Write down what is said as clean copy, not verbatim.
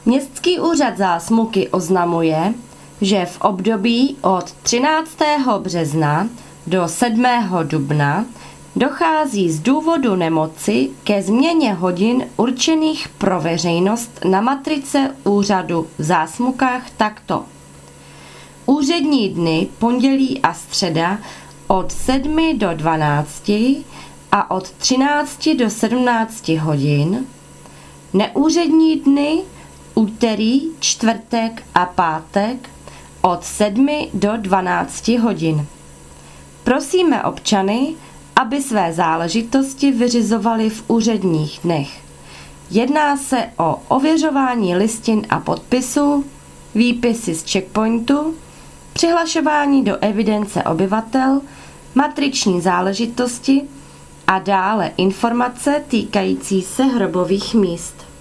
Městský úřad Zásmuky oznamuje, že v období od 13. března do 7. dubna dochází z důvodu nemoci ke změně hodin určených pro veřejnost na matrice úřadu v Zásmukách takto. Úřední dny pondělí a středa od 7 do 12 a od 13 do 17 hodin, neúřední dny úterý, čtvrtek a pátek od 7 do 12 hodin. Prosíme občany, aby své záležitosti vyřizovali v úředních dnech. Jedná se o ověřování listin a podpisů, výpisy z checkpointu, přihlašování do evidence obyvatel, matriční záležitosti a dále informace týkající se hrobových míst.